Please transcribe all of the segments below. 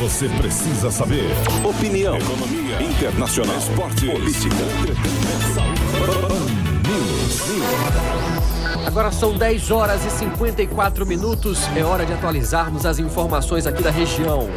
você precisa saber. Opinião, economia, internacional, esporte, política, Agora são 10 horas e 54 minutos. É hora de atualizarmos as informações aqui da região.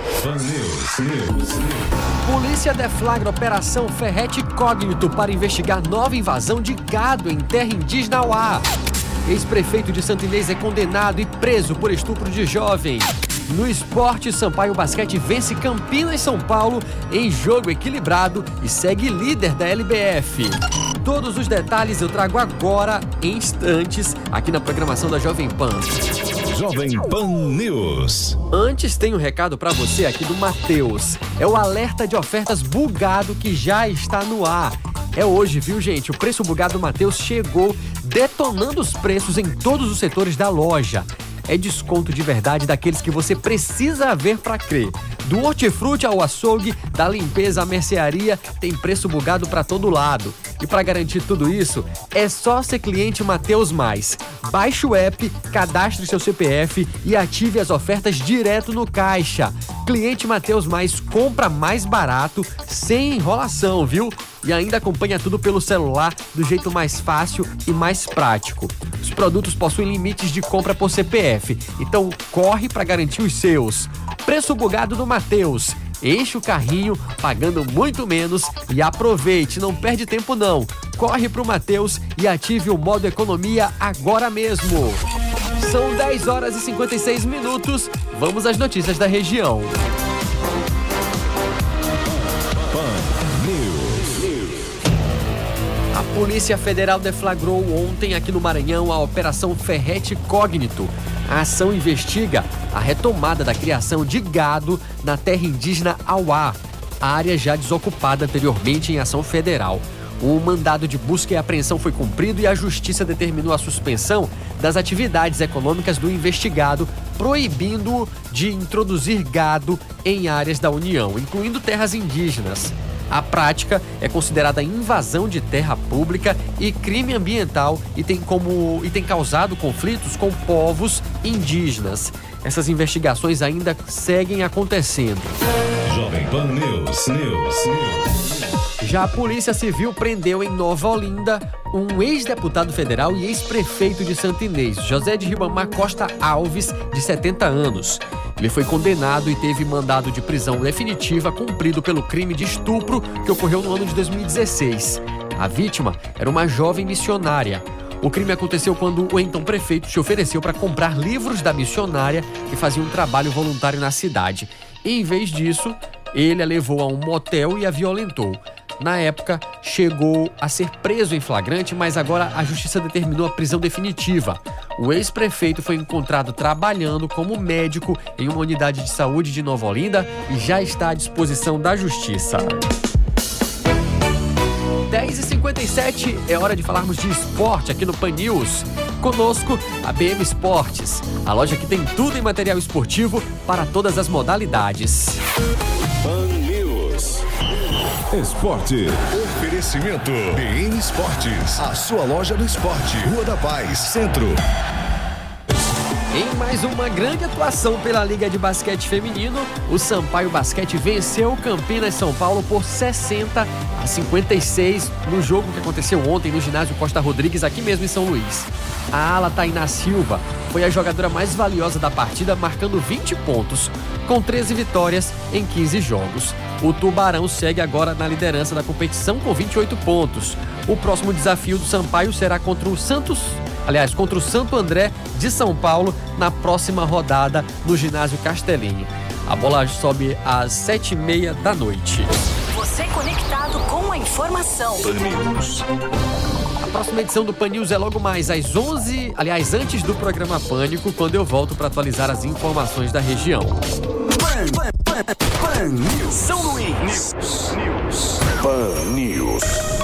Polícia deflagra Operação Ferrete Cógnito para investigar nova invasão de gado em terra indígena Auá. Ex-prefeito de Santo Inês é condenado e preso por estupro de jovem. No esporte, Sampaio Basquete vence Campinas São Paulo em jogo equilibrado e segue líder da LBF. Todos os detalhes eu trago agora, em instantes, aqui na programação da Jovem Pan. Jovem Pan News. Antes tem um recado pra você aqui do Matheus. É o alerta de ofertas bugado que já está no ar. É hoje, viu, gente? O preço bugado do Matheus chegou detonando os preços em todos os setores da loja. É desconto de verdade daqueles que você precisa ver pra crer. Do hortifruti ao açougue, da limpeza à mercearia, tem preço bugado pra todo lado. E para garantir tudo isso, é só ser cliente Mateus Mais. Baixe o app, cadastre seu CPF e ative as ofertas direto no caixa. Cliente Mateus Mais compra mais barato, sem enrolação, viu? E ainda acompanha tudo pelo celular do jeito mais fácil e mais prático. Os produtos possuem limites de compra por CPF, então corre para garantir os seus. Preço bugado do Mateus. Enche o carrinho, pagando muito menos e aproveite, não perde tempo não. Corre pro Mateus e ative o modo economia agora mesmo. São 10 horas e 56 minutos, vamos às notícias da região. A Polícia Federal deflagrou ontem aqui no Maranhão a Operação Ferrete Cógnito. A ação investiga a retomada da criação de gado na terra indígena Auá, área já desocupada anteriormente em ação federal. O mandado de busca e apreensão foi cumprido e a Justiça determinou a suspensão das atividades econômicas do investigado, proibindo-o de introduzir gado em áreas da União, incluindo terras indígenas. A prática é considerada invasão de terra pública e crime ambiental e tem causado conflitos com povos indígenas. Essas investigações ainda seguem acontecendo. Jovem Pan News. Já a Polícia Civil prendeu em Nova Olinda um ex-deputado federal e ex-prefeito de Santo Inês, José de Ribamar Costa Alves, de 70 anos. Ele foi condenado e teve mandado de prisão definitiva cumprido pelo crime de estupro que ocorreu no ano de 2016. A vítima era uma jovem missionária. O crime aconteceu quando o então prefeito se ofereceu para comprar livros da missionária que fazia um trabalho voluntário na cidade. Em vez disso, ele a levou a um motel e a violentou. Na época, chegou a ser preso em flagrante, mas agora a justiça determinou a prisão definitiva. O ex-prefeito foi encontrado trabalhando como médico em uma unidade de saúde de Nova Olinda e já está à disposição da justiça. 10h57, é hora de falarmos de esporte aqui no Pan News. Conosco, a BM Esportes, a loja que tem tudo em material esportivo para todas as modalidades. Pan News. Esporte. Oferecimento BM Esportes, a sua loja do esporte. Rua da Paz, Centro. Em mais uma grande atuação pela Liga de Basquete Feminino, o Sampaio Basquete venceu o Campinas São Paulo por 60-56 no jogo que aconteceu ontem no ginásio Costa Rodrigues, aqui mesmo em São Luís. A ala Tainá Silva foi a jogadora mais valiosa da partida, marcando 20 pontos, com 13 vitórias em 15 jogos. O Tubarão segue agora na liderança da competição com 28 pontos. O próximo desafio do Sampaio será contra o Santo André de São Paulo na próxima rodada no ginásio Castelinho. A bola sobe às 7h30 da noite. Você conectado com a informação. A próxima edição do Pan News é logo mais às 11, antes do programa Pânico, quando eu volto para atualizar as informações da região. Pan News. São Luís. Pan News.